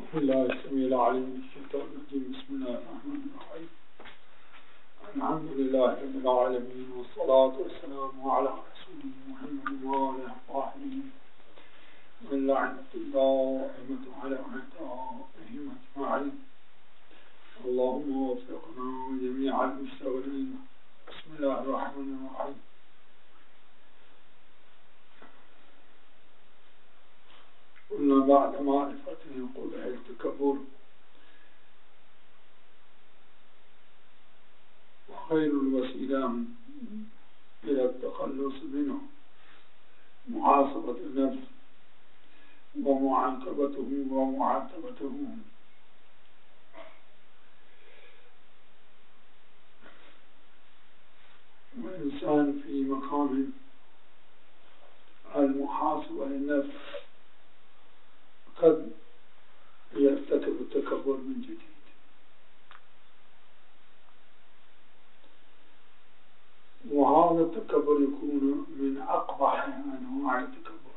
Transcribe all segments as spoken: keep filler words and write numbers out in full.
بسم الله السميع العليم من الشيطان الرجيم. بسم الله الرحمن الرحيم. الحمد لله رب العالمين، والصلاة والسلام على رسوله محمد وعلى آله من لعنة الدائمة على أعدائهم أجمعين. اللهم وفقنا جميع المشتغلين. بسم الله الرحمن الرحيم. قلنا بعد معرفته قبح التكبر وخير الوسيلة إلى التخلص منه محاسبة النفس ومعاقبته ومعاتبته. والإنسان في مقام المحاسبة للنفس قد يرتكب التكبر من جديد، وهذا التكبر يكون من أقبح أنواع التكبر.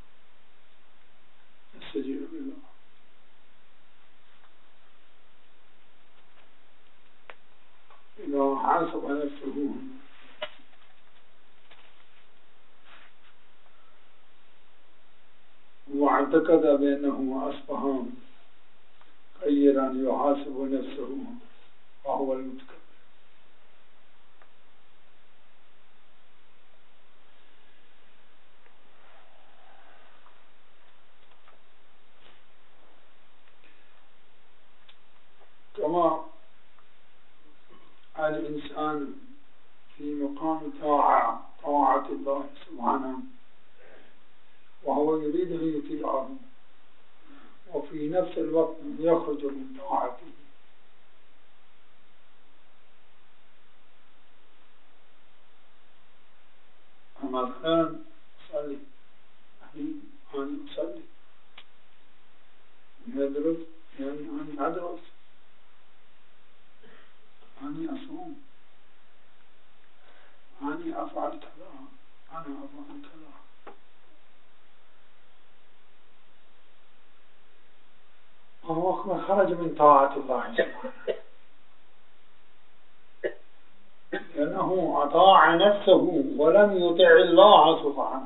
استجيب بالله. إذا حاسب نفسه واعتقد بأنه أصبح خيرا يحاسب نفسه وهو المتكبر. كما الإنسان في مقام طاعة طاعة الله سبحانه وهو يريد أن يطيعه، وفي نفس الوقت يخرج من طاعته. مثلا صلي، أنا أصلي، يدرس يعني أنا أدرس، أنا أصوم، أنا أفعل كذا، أنا أفعل كذا. وهو خرج من طاعة الله سبحانه، لأنه أطاع نفسه ولم يطع الله سبحانه،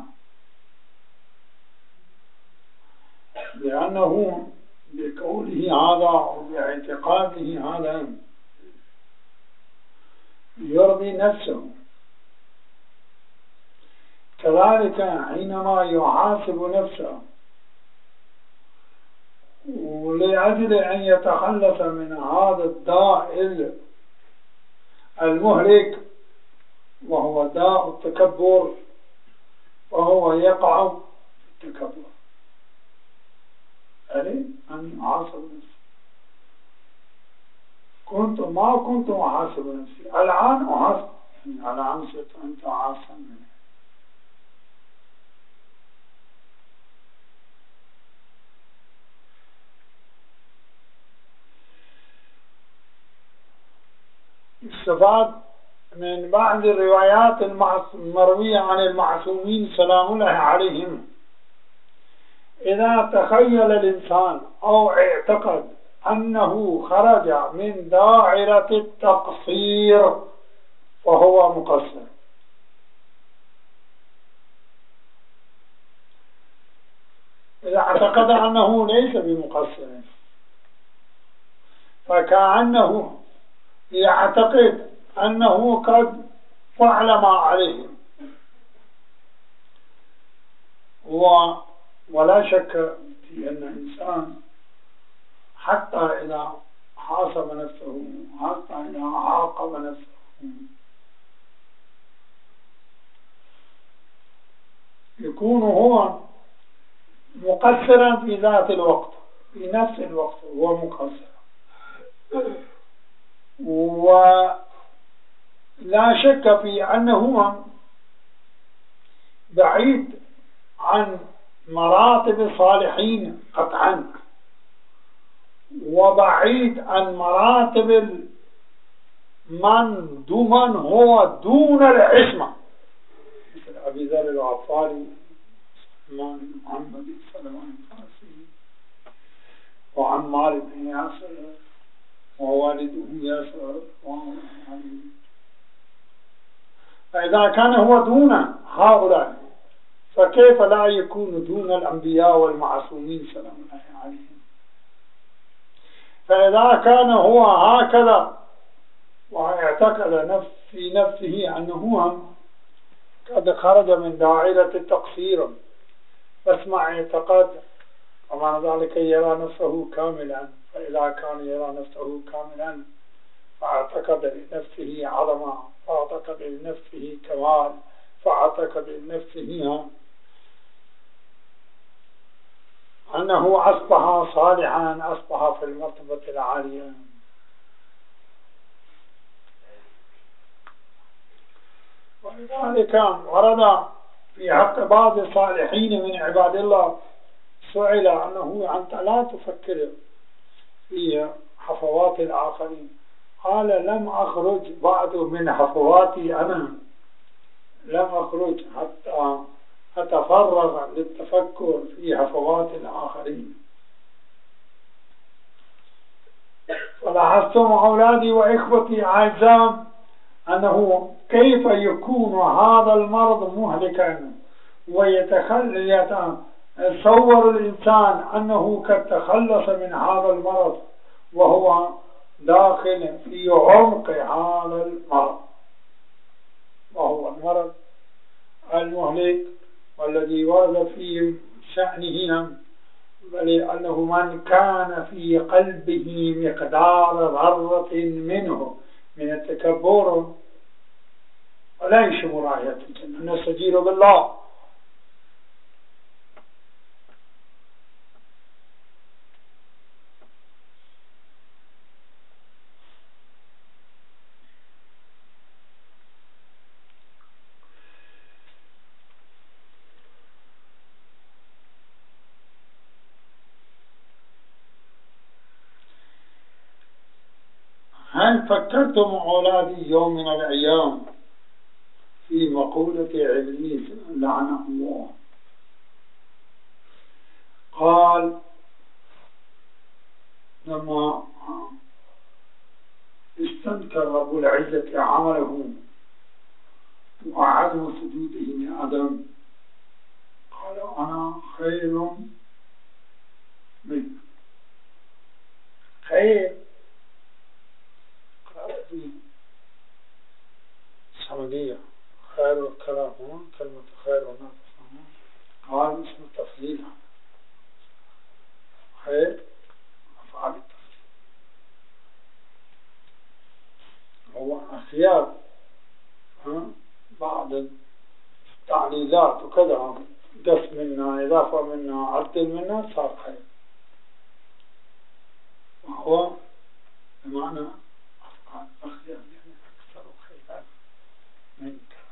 لأنه بقوله هذا وباعتقاده هذا يرضي نفسه. كذلك حينما يحاسب نفسه ولأجل أن يتخلص من هذا الداء المهلك وهو داء التكبر، وهو يقع في التكبر، يعني أن يحاسب نفسه. كنت ما كنت أحاسب نفسي، الآن أحاسب، يعني الآن صرت أنت أحسن مني. استفاد من بعض الروايات المروية عن المعصومين سلام الله عليهم: إذا تخيل الإنسان أو اعتقد أنه خرج من دائرة التقصير فهو مقصر. إذا اعتقد أنه ليس بمقصر فكأنه يعتقد أنه قد فعل ما عليه. ولا شك في أن الإنسان حتى إذا حاسب نفسه، حتى إذا عاقب نفسه، يكون هو مقصرا في ذات الوقت، في نفس الوقت هو مقصر. ولا شك في أنه بعيد عن مراتب الصالحين قطعا، وبعيد عن مراتب من دون هو دون العصمة، مثل أبي ذر الغفاري، سلمان بن محمد، سلمان الفارسي، وعن عمار بن ياسر ووالده ياسر رضوان عليه. فإذا كان هو دون هؤلاء فكيف لا يكون دون الأنبياء والمعصومين سلام الله عليهم؟ فإذا كان هو هكذا واعتقد نفس في نفسه أنه قد خرج من دائرة التقصير بس مع اعتقاد، ومع ذلك يرى نفسه كاملا. فإذا كان يرى نفسه كاملا فاعتقد لنفسه عظمة، فاعتقد لنفسه كمال، فاعتقد لنفسه أنه أصبح صالحا، أصبح في المرتبة العالية. ولذلك ورد في حق بعض الصالحين من عباد الله سئل أنه أنت لا تفكر في حفوات الآخرين؟ قال لم أخرج بعد من حفواتي أنا، لم أخرج حتى أتفرغ للتفكر في حفوات الآخرين. فلاحظتم أولادي وإخوتي أعزائي أنه كيف يكون هذا المرض مهلكا، ويتصور الإنسان أنه قد تخلص من هذا المرض وهو داخل في عمق هذا المرض، وهو المرض المهلك والذي ورد في شأنه بل أنه من كان في قلبه مقدار ذرة منه من التكبر ولا يشم رائحة الجنة نستجير بالله. هل فكرتم أولادي يوم من الأيام في مقولة إبليس لعنه الله؟ قال لما استنكر رب العزة عمله وعدم سجوده لآدم قال أنا خير منه. خير صمدية، خير الكلام هنا كلمة خير ونفس قال اسم التفضيل، خير أفعال التفضيل هو اختيار بعض التعليلات وكذا، قص منا إضافة منا عدل منا صار خير، وهو بمعنى أفعال اختيار يعني أكثر خيرا من كلام.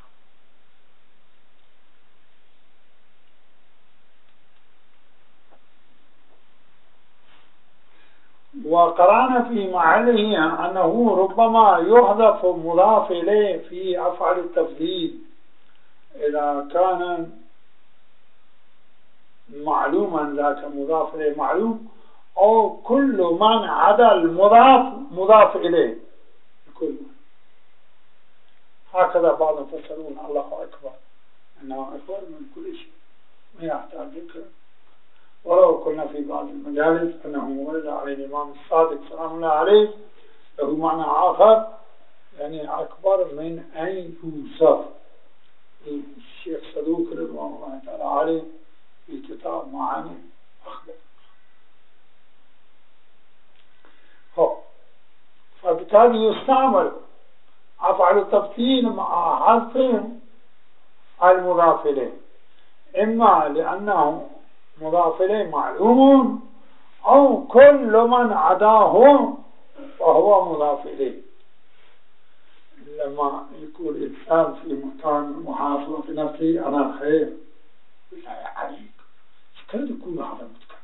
وقرأنا في معانيه أنه ربما يحذف مضاف إليه في أفعال التفضيل إذا كان معلوما ذاك مضاف إليه معلوم، أو كل من عدا المضاف مضاف إليه كل. هكذا بعض المفسرون الله أكبر أنه أكبر من كل شيء ما يحتاج ذكر. ولو كنا في بعض المجالس أنه ورد عليه الإمام الصادق سلام الله عليه له معنى آخر، يعني أكبر من أن يوصف. الشيخ صدوق رضوان الله تعالى عليه في كتاب معاني أخبر. فبالتالي يستعمل أفعال التفصيل مع حذف المضاف إليه، إما لأنه مضاف إليه معلوم، أو كل من عداه فهو مضاف إليه. لما يقول الإنسان في مكان محافظة نفسه أنا خير بالله عليك، كيف يكون هذا متكبر؟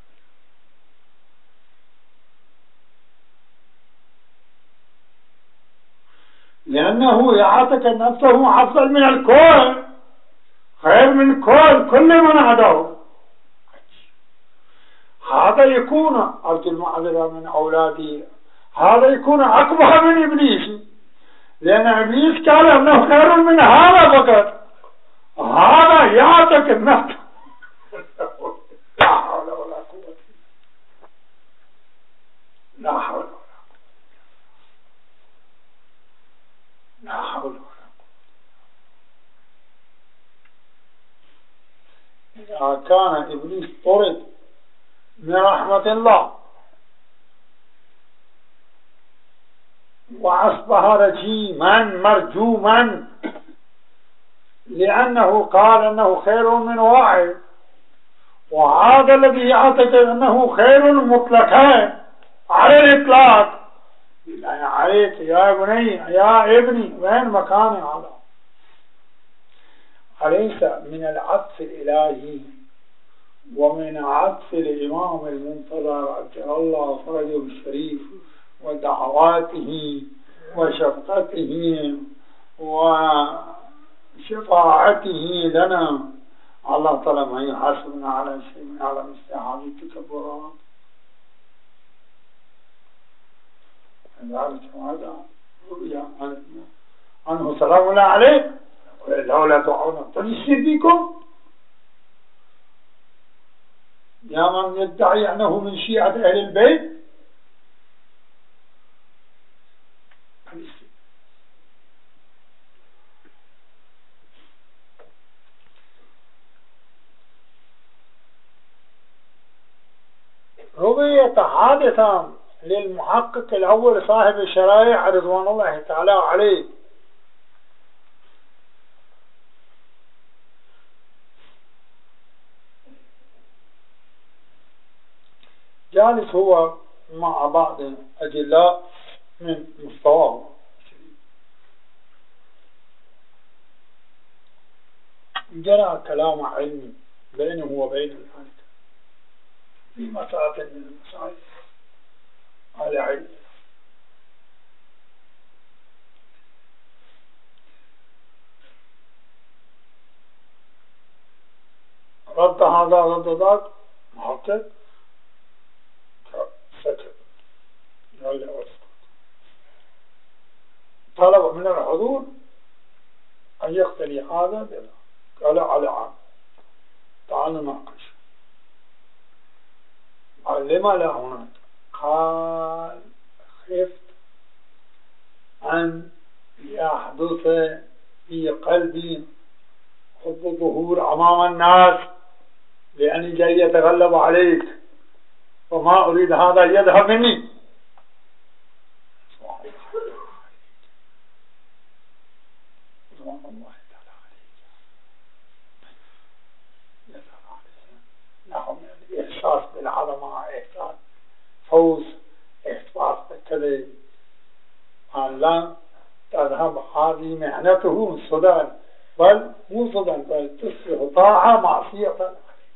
لأنه يعتقد نفسه أفضل من الكل، خير من كل كل من عداه. هذا يكون أرجو المعذرة من أولادي، هذا يكون أقبح من إبليس، لأن إبليس قال أنه خير من هذا فقط، هذا يعتقد نفسه. لا حول ولا قوة، لا حول ولا قوة، لا حول ولا قوة. إذا كان إبليس طرد من رحمة الله وأصبح رجيما مرجوما لأنه قال أنه خير من واحد، وهذا الذي يعتقد أنه خير مطلقا على الإطلاق، بالله عليك يا بني يا ابني وين مكان هذا؟ أليس من العطف الإلهي ومن عطف الإمام المنتظر عجل الله فرجه الشريف ودعواته وشفقته وشفاعته لنا، الله تعالى ما يحاسبنا على شيء من على مثل هذه التكبرات؟ ذلك هذا رؤيا عنه سلام الله عليه، ولولا دعونا فليصير بكم. يا من يدعي أنه من شيعة أهل البيت، رؤية حادثة للمحقق الأول صاحب الشرائع رضوان الله تعالى عليه، جالس هو مع بعض أجلاء من مستواه، جرى كلام علمي بينه وبين الحديث في مسألة من المسائل على علم. رد هذا رد ذاك، محقق سكت، طلب من الحضور أن يقتلي هذا بذا، قال على عام تعال نناقش. قال لما لا هناك؟ قال خفت أن يحدث في قلبي حب الظهور أمام الناس لأني جاي يتغلب عليك، وما أريد هذا يذهب مني. سبحان الله تعالى عليك، يذهب عليه نحو من الإحساس بالعظمة، إحساس فوز، إحساس بالكذب، أن لا تذهب هذه مهنته صدى، بل مو صدى بل تصبح طاعة معصية.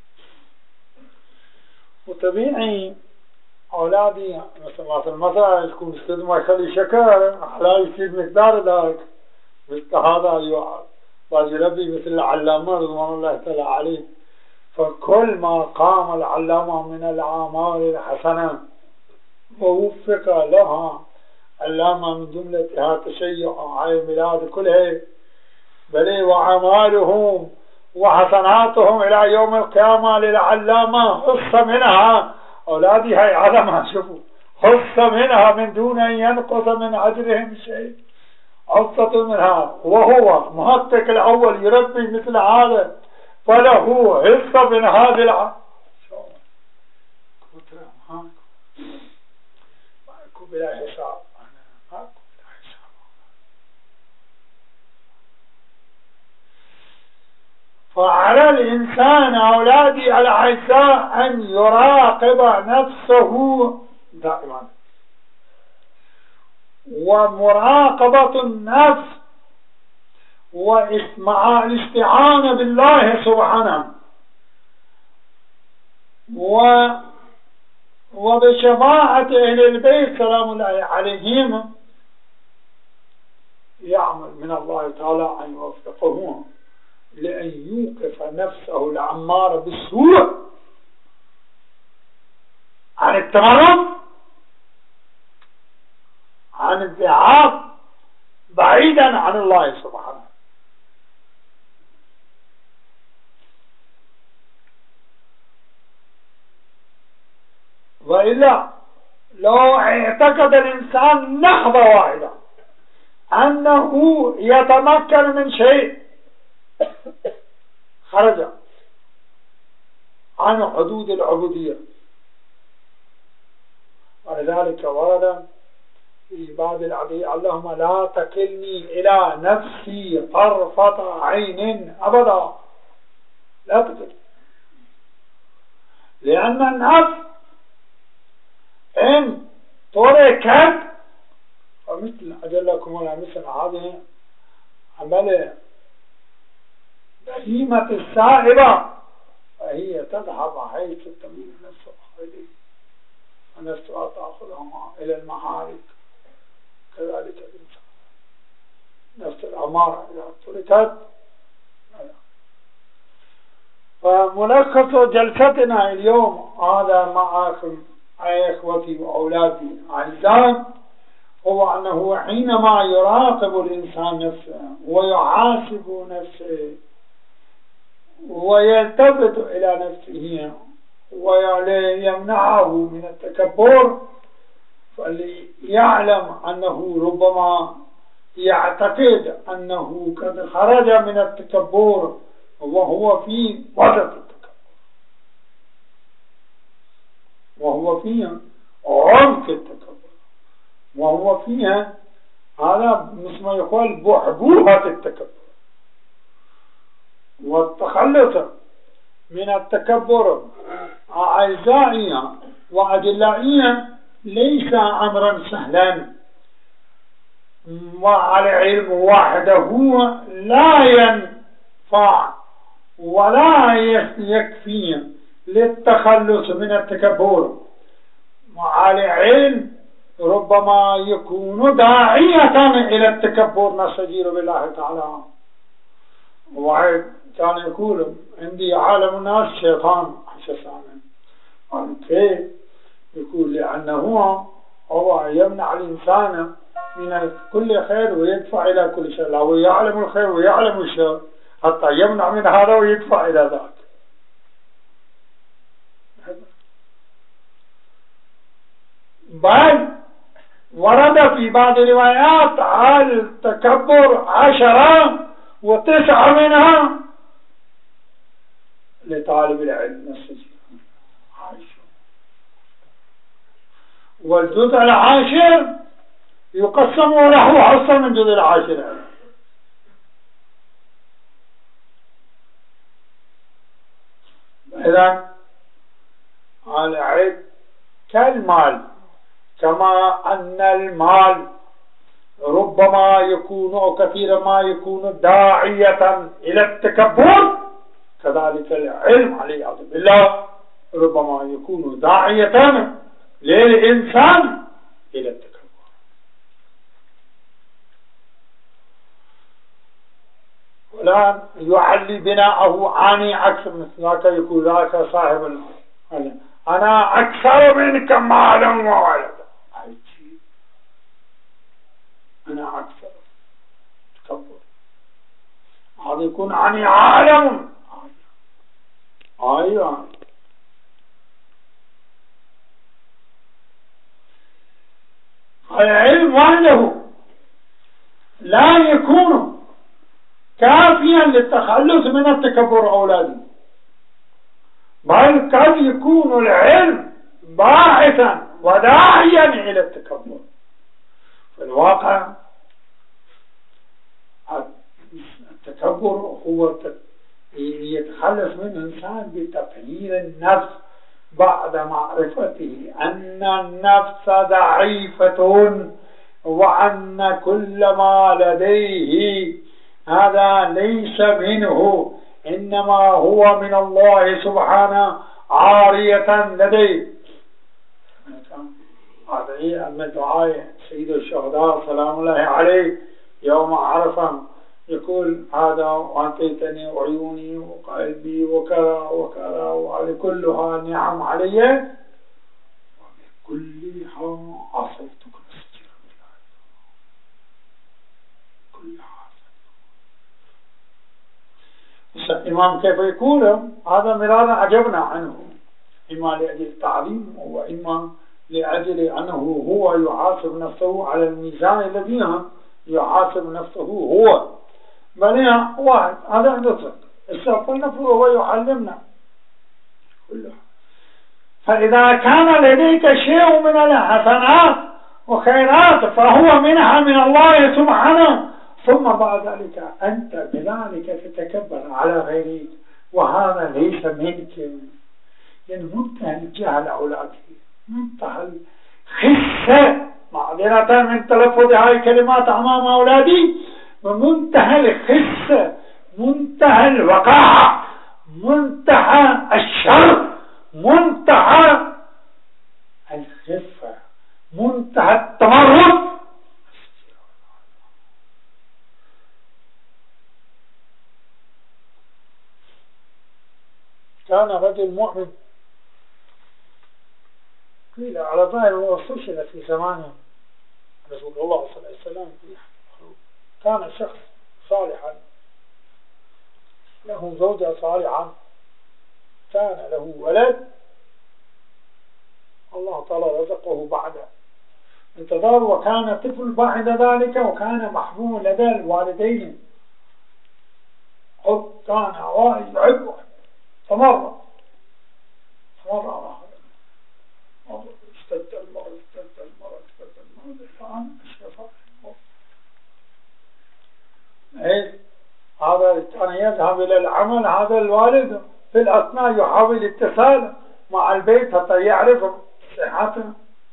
وطبيعي أولادي مثل مثلا يكون استاذ ما يخلي شكر لا يفيد مقدار ذلك، مثل هذا يربي مثل العلامة رضوان الله تعالى عليه، فكل ما قام العلامة من الأعمال الحسنة ووفق لها علامة من جملتها تشيع عيد ميلاد كلها، بل وأعمالهم وحسناتهم إلى يوم القيامة للعلامة خص منها. أولادي هاي علامة، شوفوا خص منها من دون أن ينقص من أجرهم شيء، عصة منها، وهو محقق الأول يربي مثل هذا فله حصة من هذه الع ماكو بلا حساب، ماكو بلا حساب. فعلى الإنسان أولادي الأعزاء أن يراقب نفسه دائما، ومراقبة النفس ومع الاستعانة بالله سبحانه و وبشفاعة أهل البيت سلام الله عليهم يعمل من الله تعالى أن يوفقه لأن يوقف نفسه العمارة بالسوء التمرد عن الذهاب بعيدا عن الله سبحانه. وإلا لو اعتقد الإنسان لحظة واحدة أنه يتمكن من شيء خرج عن حدود العبودية. ولذلك ورد في بعض الأدعية: اللهم لا تكلني إلى نفسي طرفة عين أبدا، لا تكلني، لأن النفس إن تركت ومثل أجلكم ولا مثل هذه عمل بهيمة السائبة، فهي تذهب حيث تميل نفسها إليه ونفسها تأخذها إلى المحارك. كذلك الإنسان نفس الأمارة إذا تركت. فملخص جلستنا اليوم هذا معكم أي إخوتي وأولادي أعزائي هو أنه حينما يراقب الإنسان نفسه ويحاسب نفسه ويلتفت إلى نفسه ويمنعه من التكبر، فليعلم أنه ربما يعتقد أنه قد خرج من التكبر وهو في وسط التكبر، وهو فيها عمق التكبر، وهو فيها هذا مثل ما يقول بحبوحة التكبر. والتخلص من التكبر أعزائي وأجلائي ليس أمرا سهلا، والعلم وحده لا ينفع ولا يكفي للتخلص من التكبر. والعلم ربما يكون داعية إلى التكبر، نستجير بالله تعالى. واحد كان يقول: عندي عالم الناس شيطان حسسانا. قال: كيف؟ يقول: لأنه هو يمنع الإنسان من كل خير ويدفع إلى كل شر، هو يعلم الخير ويعلم الشر حتى يمنع من هذا ويدفع إلى ذاك. بل ورد في بعض الروايات التكبر عشرة وتسعة منها لطالب العلم نفسه، والجزء العاشر يقسم له حصة من جزء العاشر. إذن العلم كالمال، كما أن المال ربما يكون أو كثيرا ما يكون داعية إلى التكبر، كذلك العلم عليه بالله ربما يكون داعية للإنسان إلى التكبر. ولا يعلي بناءه عني أكثر من ذاك، يقول ذاك صاحب المال: أنا أكثر منك مالا وولدا. أنا أكثر تكبر، هذا يكون عني عالم. أيوة. العلم وحده لا يكون كافيا للتخلص من التكبر أولادي، بل قد يكون العلم باعثا وداعيا إلى التكبر. في الواقع التكبر هو يتخلص من الإنسان بتطهير النفس بعد معرفته أن النفس ضعيفة وأن كل ما لديه هذا ليس منه، إنما هو من الله سبحانه عارية لديه. هذه من دعاء سيد الشهداء سلام الله عليه يوم عرفة، يقول: هذا وأعطيتني عيوني وقلبي وكذا وكذا، وهذه كلها نعم علي الإمام كيف يقول هذا مرارا عجبنا عنه، إما لأجل تعظيم وإما لأجل أنه هو يحاسب نفسه على الميزان الذي يحاسب نفسه هو، بل واحد هذا عنده صدق الشيطان هو يعلمنا كلها. فإذا كان لديك شيء من الحسنات وخيرات فهو منها من الله سبحانه، ثم بعد ذلك أنت بذلك تتكبر على غيرك، وهذا ليس منك، يعني منتهى الجهل أولادي، منتهى الخسة، معذرة من تلفظ هذه الكلمات أمام أولادي، ومنتهى الخسة، منتهى الوقاحة، منتهى الشر، منتهى الخفة، منتهى التمرد. كان رجل مؤمن قيل على ظاهر هو فشل في زمانه رسول الله صلى الله عليه وسلم، كان شخص صالحا له زوجة صالحة، كان له ولد، الله تعالى رزقه بعد انتظار، وكان طفل بعد ذلك، وكان محبوب لدى الوالدين، حب كان يحبه، فمر فمر على هذا اشتد المرض اشتد المرض اشتد المرض فأنا أشرف إيه هذا كان يذهب إلى العمل، هذا الوالد في الأثناء يحاول الاتصال مع البيت حتى يعرف صحته،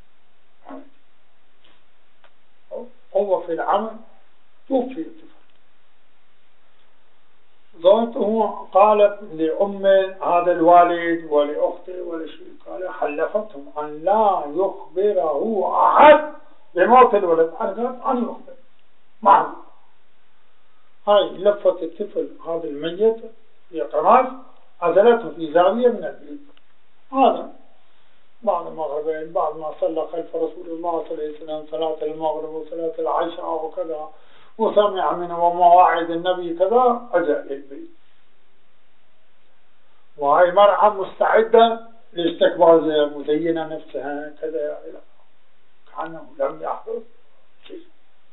هو في العمل توفي الطفل. زوجته قالت لأم هذا الوالد ولأخته ولشيء، قال حلفتهم أن لا يخبره أحد بموت الولد، قالت أن يخبر معه. هاي لفت الطفل هذا الميت في قماش، عزلته في زاوية من البيت. هذا بعد المغربين، بعد ما صلى خلف رسول الله صلى الله عليه وسلم صلاة المغرب وصلاة العشاء وكذا، وسمع من ومواعظ النبي كذا، أجا للبيت، وهي مرأة مستعدة لاستقبال، مزينة نفسها كذا، كأنه لم يحدث شيء.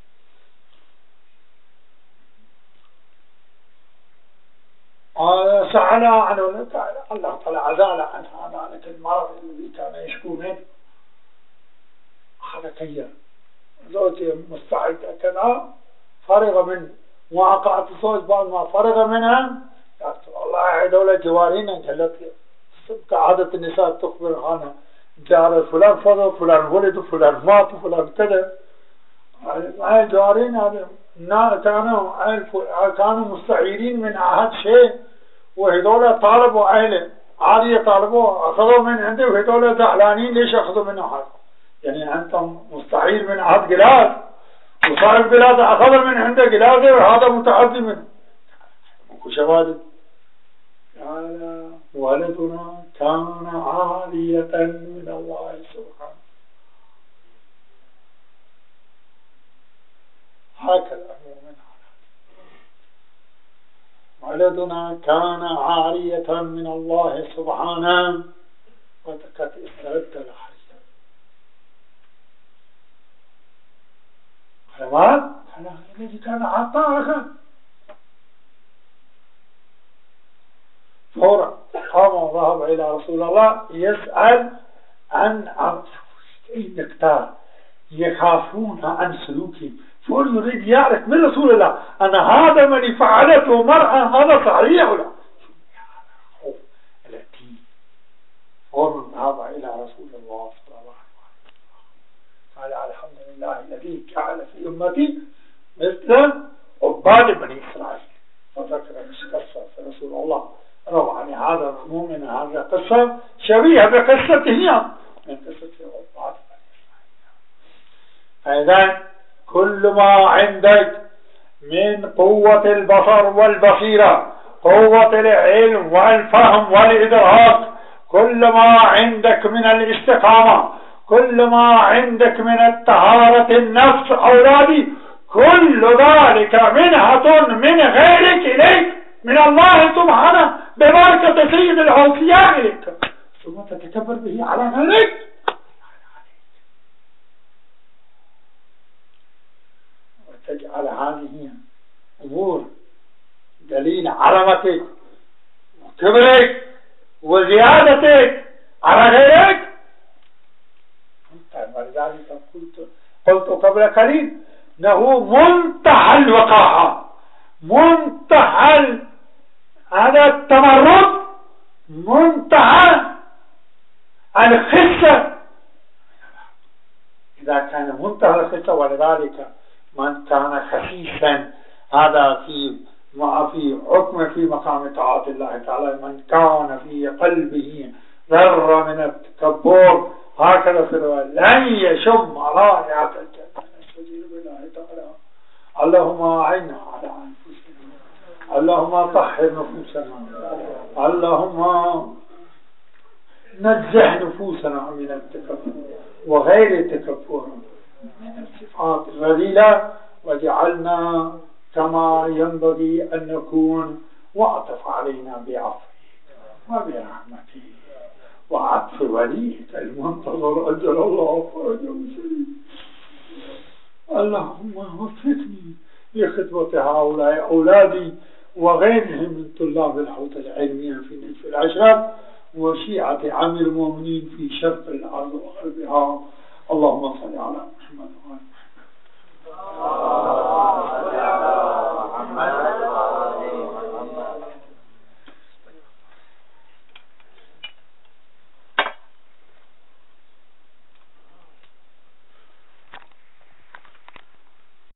سألها عنه، الله تعالى أزال عنها ذلك المرض الذي كان يشكو منه. هذا كيان زوجي مستعدة كذا، فرغ من مواقعة الزوج، بعد ما فرغ منها قالت والله دولة جوارين قالت لي كعادة النساء تخبر عنها جار فلان فضل، فلان ولد، فلان مات، فلان كذا. هاي جوارين هذا كانوا كانوا مستعيرين من عهد شيء، وهذول طالبوا أهله عادي طالبوا أخذوا من عنده، وهذول زعلانين ليش أخذوا منه حد؟ يعني أنت مستعير من عهد جلاس، وصاحب جلاس أخذ من عنده جلاسه، وهذا متعدي منه. وشوالد قال ولدنا كان عالية من الله سبحانه. هكذا المؤمن، ولدنا كان عارية من الله سبحانه، وقد استرد العارية. خلاص الذي كان عطاء فورا قام وذهب إلى رسول الله يسأل عن النكتار، يخافون عن سلوكه، فور يريد يعرف من رسول الله أن هذا من فعلته مرأة هذا صحيح ولا التي فور ذهب إلى رسول الله صلى الله عليه وسلم قال الحمد لله الذي جعل في أمتي مثل عباد بني إسرائيل، فذكر قصة رسول الله روى عن هذا المؤمن هذا قصة شبيهة بقصته هي من قصة عباد بني إسرائيل. فإذا كل ما عندك من قوة البصر والبصيرة، قوة العلم والفهم والإدراك، كل ما عندك من الاستقامة، كل ما عندك من الطهارة النفس أولادي، كل ذلك منحة من غيرك إليك من الله سبحانه ببركة سيد الأوصياء إليك، ثم تتكبر به على غيرك. وتجعل هذه أمور دليل عظمتك وكبرك وزيادتك على غيرك. ولذلك قلت قلت قبل قليل انه منتهى الوقاحة، منتهى هذا التمرد، منتهى الخسة إذا كان منتهى الخسة. ولذلك من كان خسيسا هذا في في حكم في مقام طاعة الله تعالى، من كان في قلبه ذرة من التكبر هكذا في الرواية لن يشم رائحة الجنة. نستجير بالله تعالى. اللهم أعنا على أنفسنا، اللهم طهر نفوسنا، اللهم نزه نفوسنا من التكبر وغير التكبر من الصفات الرذيلة، واجعلنا كما ينبغي أن نكون، وأعطف علينا بعفوك وبرحمتك وعطف وليك المنتظر أجل الله فرجه سليم. اللهم وفقني لخطبة هؤلاء أولادي وغيرهم من طلاب الحوزة العلمية في نصف العشرة وشيعة عام المؤمنين في شرق الأرض وغربها. اللهم صل على محمد وعلى محمد.